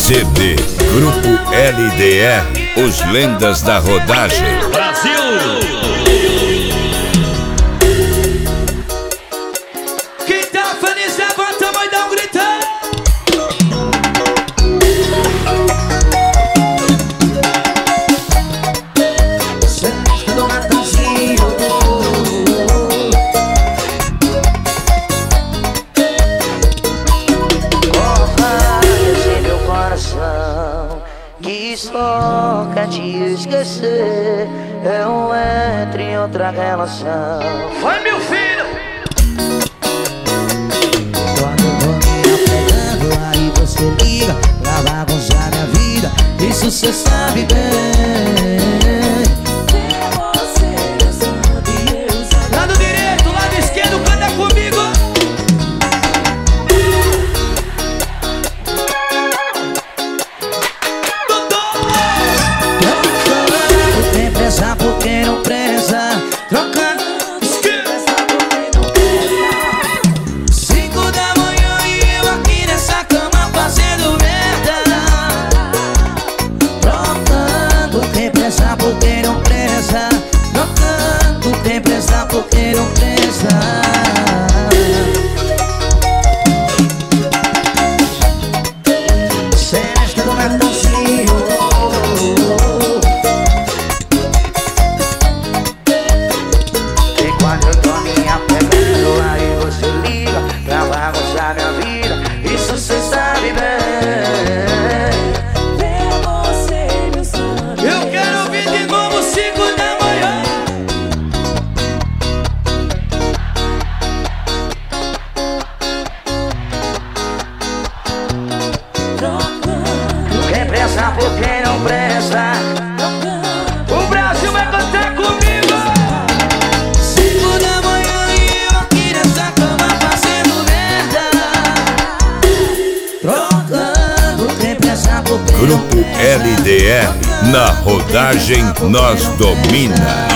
CD Grupo LDR, os lendas da rodagem. Brasil! Quem tá feliz levanta a mão e dá um gritão. Senta do Natalzinho. Esse meu coração que só quer te esquecer. Eu entro em outra relação. Vai, meu filho! Quando eu tô me apegando, aí você liga pra bagunçar minha vida. Isso cê sabe bem. Lado direito, lado esquerdo, canta comigo. Tem pressa porque não pressa. Trocando 5 da manhã e eu aqui nessa cama fazendo merda. Trocando, tem pressa porque não pressa. Trocando, tem pressa porque não pressa. Sesta do Natalzinho. E quando eu tô me apegando, aí você liga pra bagunçar minha vida. Isso cê sabe bem. Eu quero ouvir de novo 5 da manhã. Quem presta por quem não presta. O Brasil vai cantar comigo. 5 da manhã e eu aqui nessa cama fazendo merda. Trocando, quem presta por quem não Grupo presta. LDR, na rodagem nós domina.